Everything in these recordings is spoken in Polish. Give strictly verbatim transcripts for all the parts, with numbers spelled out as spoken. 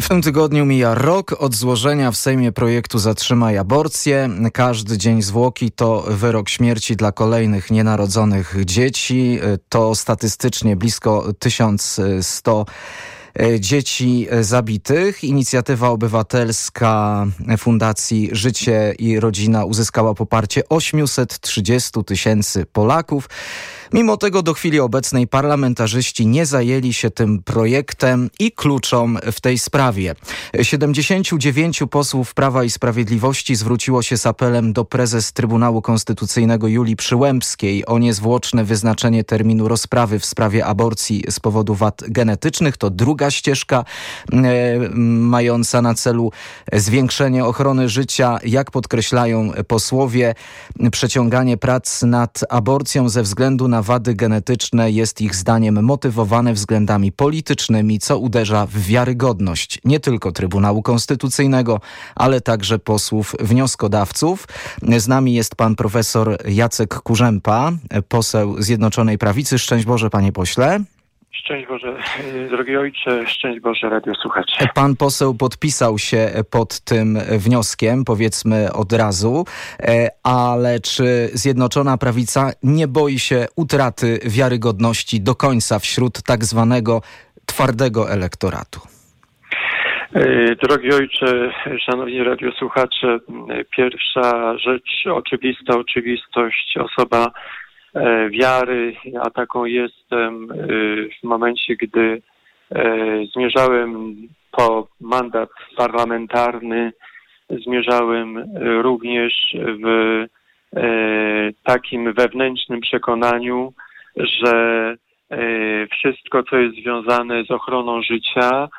W tym tygodniu mija rok od złożenia w Sejmie projektu Zatrzymaj aborcję. Każdy dzień zwłoki to wyrok śmierci dla kolejnych nienarodzonych dzieci. To statystycznie blisko tysiąc sto dzieci zabitych. Inicjatywa obywatelska Fundacji Życie i Rodzina uzyskała poparcie osiemset trzydzieści tysięcy Polaków. Mimo tego do chwili obecnej parlamentarzyści nie zajęli się tym projektem i kluczom w tej sprawie. siedemdziesięciu dziewięciu posłów Prawa i Sprawiedliwości zwróciło się z apelem do prezes Trybunału Konstytucyjnego Julii Przyłębskiej o niezwłoczne wyznaczenie terminu rozprawy w sprawie aborcji z powodu wad genetycznych. To druga ścieżka e, mająca na celu zwiększenie ochrony życia. Jak podkreślają posłowie, przeciąganie prac nad aborcją ze względu na wady genetyczne jest ich zdaniem motywowane względami politycznymi, co uderza w wiarygodność nie tylko Trybunału Konstytucyjnego, ale także posłów wnioskodawców. Z nami jest pan profesor Jacek Kurzępa, poseł Zjednoczonej Prawicy. Szczęść Boże, panie pośle. Szczęść Boże, drogi ojcze, szczęść Boże, radiosłuchacze. Pan poseł podpisał się pod tym wnioskiem, powiedzmy od razu, ale czy Zjednoczona Prawica nie boi się utraty wiarygodności do końca wśród tak zwanego twardego elektoratu? Drogi ojcze, szanowni radiosłuchacze, pierwsza rzecz, oczywista oczywistość, osoba wiary, a taką jestem w momencie, gdy zmierzałem po mandat parlamentarny, zmierzałem również w takim wewnętrznym przekonaniu, że wszystko, co jest związane z ochroną życia,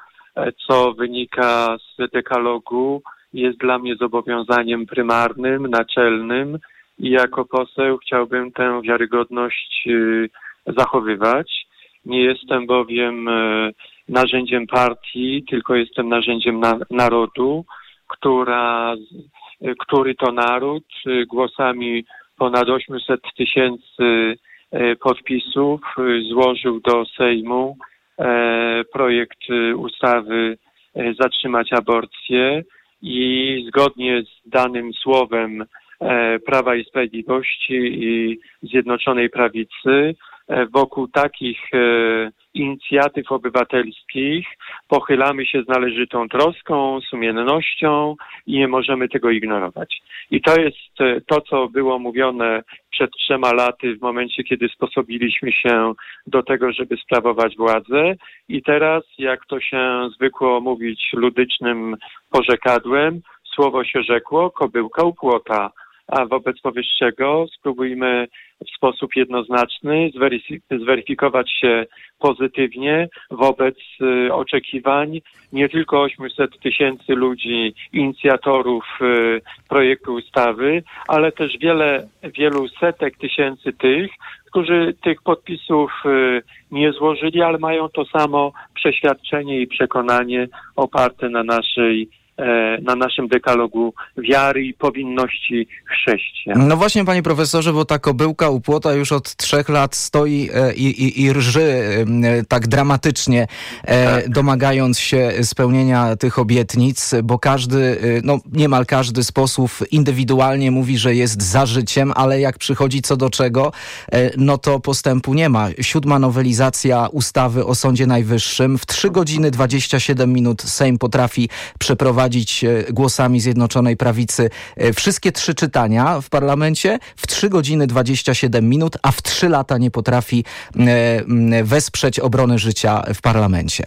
co wynika z dekalogu, jest dla mnie zobowiązaniem prymarnym, naczelnym. I jako poseł chciałbym tę wiarygodność y, zachowywać. Nie jestem bowiem y, narzędziem partii, tylko jestem narzędziem na, narodu, która, y, który to naród y, głosami ponad osiemset tysięcy y, podpisów y, złożył do Sejmu y, projekt y, ustawy y, Zatrzymać aborcję i zgodnie z danym słowem Prawa i Sprawiedliwości i Zjednoczonej Prawicy wokół takich inicjatyw obywatelskich pochylamy się z należytą troską, sumiennością i nie możemy tego ignorować. I to jest to, co było mówione przed trzema laty w momencie, kiedy sposobiliśmy się do tego, żeby sprawować władzę. I teraz, jak to się zwykło mówić ludycznym porzekadłem, słowo się rzekło, kobyłka u płota. A wobec powyższego spróbujmy w sposób jednoznaczny zweryfik- zweryfikować się pozytywnie wobec y, oczekiwań nie tylko osiemset tysięcy ludzi, inicjatorów y, projektu ustawy, ale też wiele, wielu setek tysięcy tych, którzy tych podpisów y, nie złożyli, ale mają to samo przeświadczenie i przekonanie oparte na naszej na naszym dekalogu wiary i powinności chrześcijan. No właśnie, panie profesorze, bo ta kobyłka u płota już od trzech lat stoi i, i, i rży tak dramatycznie, tak. domagając się spełnienia tych obietnic, bo każdy, no niemal każdy z posłów indywidualnie mówi, że jest za życiem, ale jak przychodzi co do czego, no to postępu nie ma. Siódma nowelizacja ustawy o Sądzie Najwyższym. W trzy godziny dwadzieścia siedem minut Sejm potrafi przeprowadzić głosami Zjednoczonej Prawicy wszystkie trzy czytania w parlamencie w trzy godziny dwadzieścia siedem minut, a w trzy lata nie potrafi wesprzeć obrony życia w parlamencie.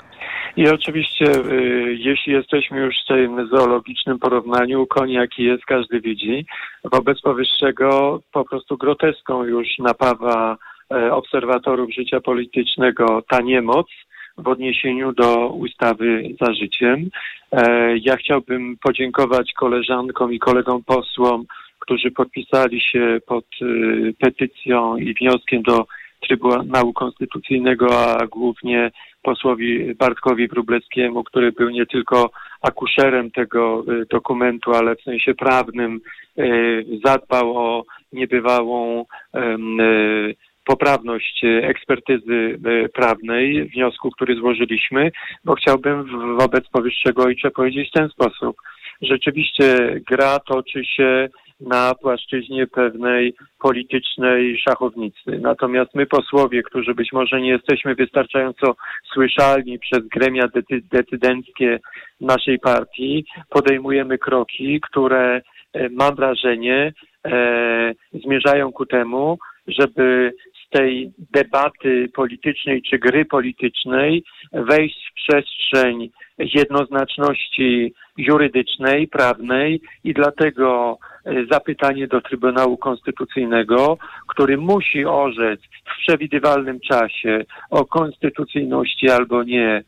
I oczywiście, y, jeśli jesteśmy już w tym zoologicznym porównaniu, koń jaki jest, każdy widzi. Wobec powyższego po prostu groteską już napawa y, obserwatorów życia politycznego ta niemoc w odniesieniu do ustawy Za życiem. E, ja chciałbym podziękować koleżankom i kolegom posłom, którzy podpisali się pod y, petycją i wnioskiem do Trybunału Konstytucyjnego, a głównie posłowi Bartkowi Wróblewskiemu, który był nie tylko akuszerem tego y, dokumentu, ale w sensie prawnym y, zadbał o niebywałą y, poprawność ekspertyzy prawnej wniosku, który złożyliśmy, bo chciałbym wobec powyższego, ojcze, powiedzieć w ten sposób. Rzeczywiście gra toczy się na płaszczyźnie pewnej politycznej szachownicy. Natomiast my, posłowie, którzy być może nie jesteśmy wystarczająco słyszalni przez gremia decy- decydenckie naszej partii, podejmujemy kroki, które, mam wrażenie, e, zmierzają ku temu, żeby z tej debaty politycznej czy gry politycznej wejść w przestrzeń jednoznaczności jurydycznej, prawnej i dlatego zapytanie do Trybunału Konstytucyjnego, który musi orzec w przewidywalnym czasie o konstytucyjności albo nie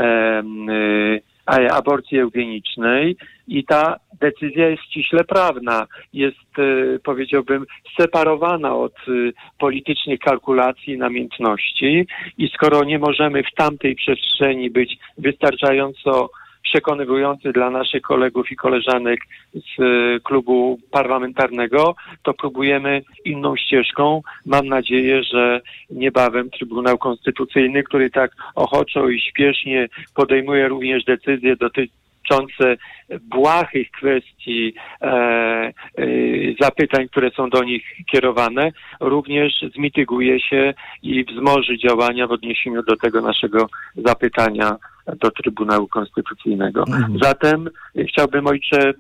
e, aborcji eugenicznej i ta decyzja jest ściśle prawna, jest, e, powiedziałbym, separowana od e, politycznych kalkulacji i namiętności i skoro nie możemy w tamtej przestrzeni być wystarczająco przekonywujący dla naszych kolegów i koleżanek z klubu parlamentarnego, to próbujemy inną ścieżką. Mam nadzieję, że niebawem Trybunał Konstytucyjny, który tak ochoczo i śpiesznie podejmuje również decyzje dotyczące błahych kwestii e, e, zapytań, które są do nich kierowane, również zmityguje się i wzmoży działania w odniesieniu do tego naszego zapytania do Trybunału Konstytucyjnego. Mhm. Zatem chciałbym, ojcze,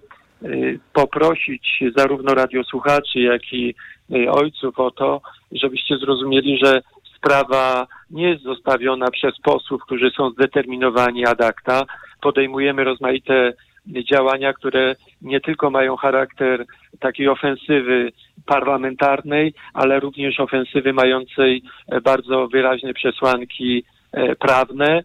poprosić zarówno radiosłuchaczy, jak i ojców o to, żebyście zrozumieli, że sprawa nie jest zostawiona przez posłów, którzy są zdeterminowani ad acta. Podejmujemy rozmaite działania, które nie tylko mają charakter takiej ofensywy parlamentarnej, ale również ofensywy mającej bardzo wyraźne przesłanki prawne,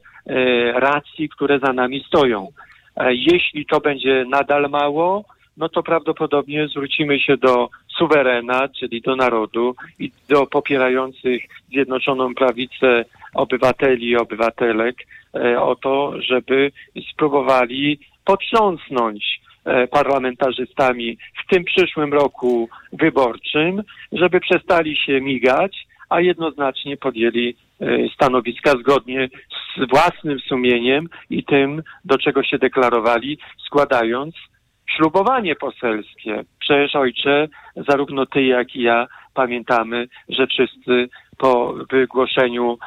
racji, które za nami stoją. Jeśli to będzie nadal mało, no to prawdopodobnie zwrócimy się do suwerena, czyli do narodu i do popierających Zjednoczoną Prawicę obywateli i obywatelek o to, żeby spróbowali potrząsnąć parlamentarzystami w tym przyszłym roku wyborczym, żeby przestali się migać, a jednoznacznie podjęli stanowiska zgodnie z własnym sumieniem i tym, do czego się deklarowali, składając ślubowanie poselskie. Przecież, ojcze, zarówno ty, jak i ja pamiętamy, że wszyscy po wygłoszeniu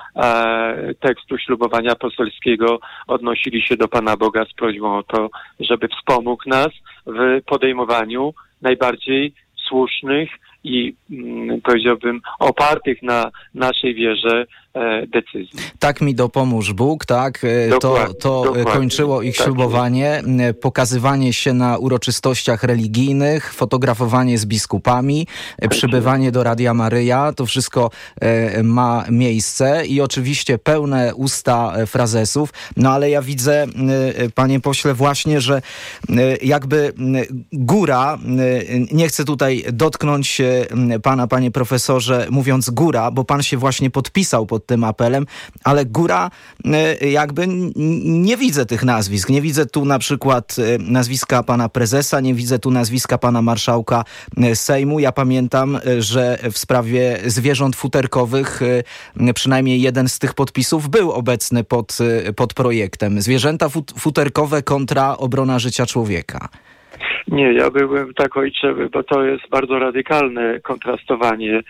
e, tekstu ślubowania poselskiego odnosili się do Pana Boga z prośbą o to, żeby wspomógł nas w podejmowaniu najbardziej słusznych i mm, powiedziałbym opartych na naszej wierze e, decyzji. Tak mi dopomóż Bóg, tak? Dokładnie, to to kończyło ich tak ślubowanie, jest. Pokazywanie się na uroczystościach religijnych, fotografowanie z biskupami, tak przybywanie jest. do Radia Maryja, to wszystko e, ma miejsce i oczywiście pełne usta frazesów, no ale ja widzę, e, panie pośle, właśnie, że e, jakby góra, e, nie chcę tutaj dotknąć pana, panie profesorze, mówiąc góra, bo pan się właśnie podpisał pod tym apelem, ale góra jakby nie widzę tych nazwisk. Nie widzę tu na przykład nazwiska pana prezesa, nie widzę tu nazwiska pana marszałka Sejmu. Ja pamiętam, że w sprawie zwierząt futerkowych przynajmniej jeden z tych podpisów był obecny pod, pod projektem. Zwierzęta fut- futerkowe kontra obrona życia człowieka. Nie, ja byłem tak, ojcze, bo to jest bardzo radykalne kontrastowanie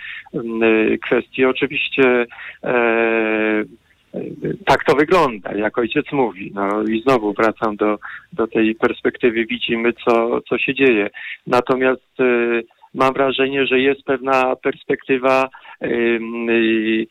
kwestii. Oczywiście e, tak to wygląda, jak ojciec mówi. No i znowu wracam do, do tej perspektywy, widzimy, co, co się dzieje. Natomiast e, mam wrażenie, że jest pewna perspektywa y, y,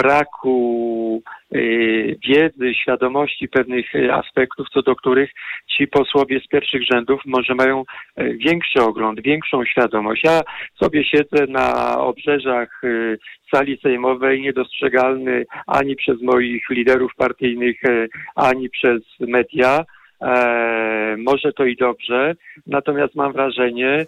braku y, wiedzy, świadomości pewnych aspektów, co do których ci posłowie z pierwszych rzędów może mają y, większy ogląd, większą świadomość. Ja sobie siedzę na obrzeżach y, sali sejmowej, niedostrzegalny ani przez moich liderów partyjnych, y, ani przez media, E, może to i dobrze, natomiast mam wrażenie,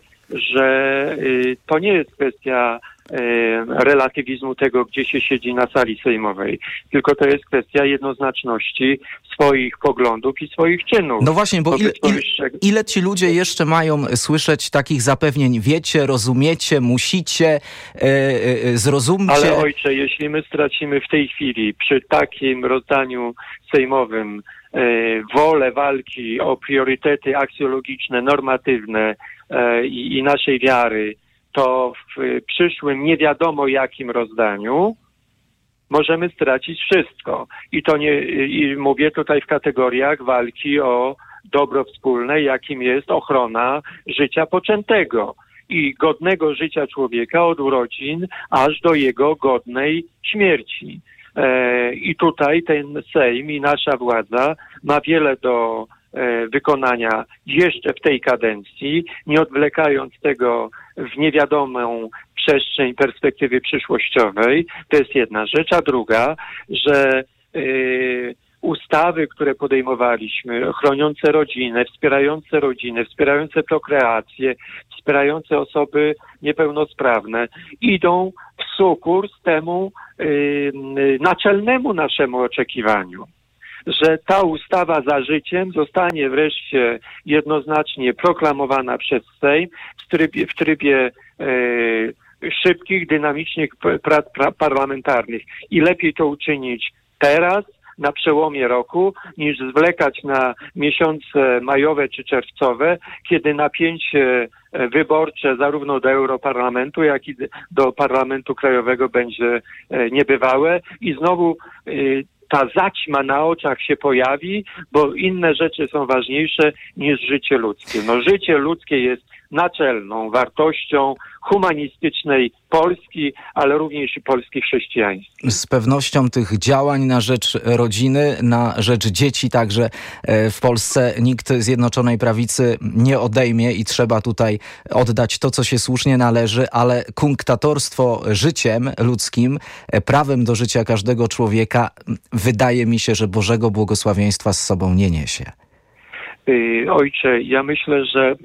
że y, to nie jest kwestia y, relatywizmu tego, gdzie się siedzi na sali sejmowej, tylko to jest kwestia jednoznaczności swoich poglądów i swoich czynów. No właśnie, bo ile, ile, ile ci ludzie jeszcze mają słyszeć takich zapewnień? Wiecie, rozumiecie, musicie, yy, yy, zrozumcie. Ale ojcze, jeśli my stracimy w tej chwili przy takim rozdaniu sejmowym yy, wolę walki o priorytety aksjologiczne, normatywne yy, i, i naszej wiary, to w przyszłym nie wiadomo jakim rozdaniu możemy stracić wszystko. I to nie, i mówię tutaj w kategoriach walki o dobro wspólne, jakim jest ochrona życia poczętego i godnego życia człowieka od urodzin aż do jego godnej śmierci. E, I tutaj ten Sejm i nasza władza ma wiele do e, wykonania jeszcze w tej kadencji, nie odwlekając tego w niewiadomą przestrzeń perspektywy przyszłościowej. To jest jedna rzecz. A druga, że yy, ustawy, które podejmowaliśmy, chroniące rodzinę, wspierające rodzinę, wspierające prokreację, wspierające osoby niepełnosprawne, idą w sukurs temu yy, naczelnemu naszemu oczekiwaniu, że ta ustawa za życiem zostanie wreszcie jednoznacznie proklamowana przez Sejm w trybie, w trybie e, szybkich, dynamicznych prac pra, parlamentarnych. I lepiej to uczynić teraz, na przełomie roku, niż zwlekać na miesiące majowe czy czerwcowe, kiedy napięcie wyborcze zarówno do Europarlamentu, jak i do Parlamentu Krajowego będzie niebywałe i znowu ta zaćma na oczach się pojawi, bo inne rzeczy są ważniejsze niż życie ludzkie. No, życie ludzkie jest naczelną wartością humanistycznej Polski, ale również i Polski chrześcijańskiej. Z pewnością tych działań na rzecz rodziny, na rzecz dzieci także w Polsce nikt Zjednoczonej Prawicy nie odejmie i trzeba tutaj oddać to, co się słusznie należy, ale kunktatorstwo życiem ludzkim, prawem do życia każdego człowieka, wydaje mi się, że Bożego błogosławieństwa z sobą nie niesie. Ojcze, ja myślę, że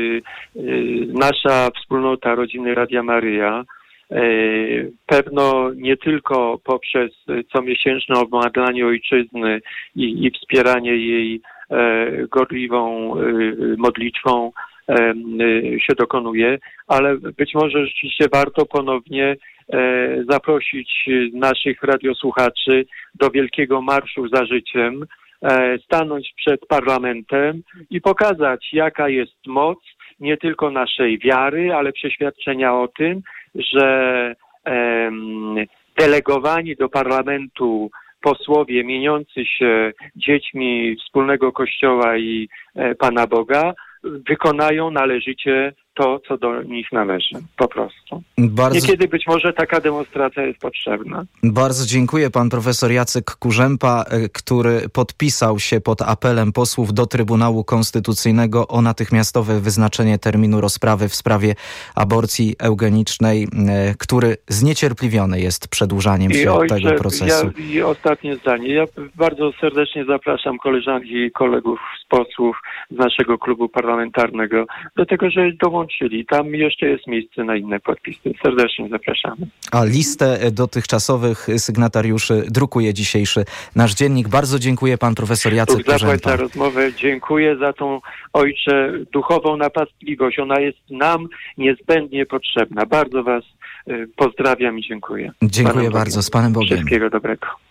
nasza wspólnota Rodziny Radia Maryja pewno nie tylko poprzez comiesięczne obmadlanie ojczyzny i, i wspieranie jej gorliwą modlitwą się dokonuje, ale być może rzeczywiście warto ponownie zaprosić naszych radiosłuchaczy do wielkiego marszu za życiem, stanąć przed parlamentem i pokazać, jaka jest moc nie tylko naszej wiary, ale przeświadczenia o tym, że em, delegowani do parlamentu posłowie mieniący się dziećmi wspólnego Kościoła i e, Pana Boga wykonają należycie to, co do nich należy. Po prostu. Bardzo... Niekiedy być może taka demonstracja jest potrzebna. Bardzo dziękuję. Pan profesor Jacek Kurzępa, który podpisał się pod apelem posłów do Trybunału Konstytucyjnego o natychmiastowe wyznaczenie terminu rozprawy w sprawie aborcji eugenicznej, który zniecierpliwiony jest przedłużaniem się ojcze, tego procesu. Ja, I ostatnie zdanie. Ja bardzo serdecznie zapraszam koleżanki i kolegów z posłów z naszego klubu parlamentarnego do tego, że dołączyli. Tam jeszcze jest miejsce na inne podpisy. Serdecznie zapraszamy. A listę dotychczasowych sygnatariuszy drukuje dzisiejszy nasz dziennik. Bardzo dziękuję, pan profesor Jacek Kurzępa. za rozmowę. Dziękuję za tą, ojcze, duchową napastliwość. Ona jest nam niezbędnie potrzebna. Bardzo was pozdrawiam i dziękuję. Dziękuję bardzo. Z Panem Bogiem. Wszystkiego dobrego.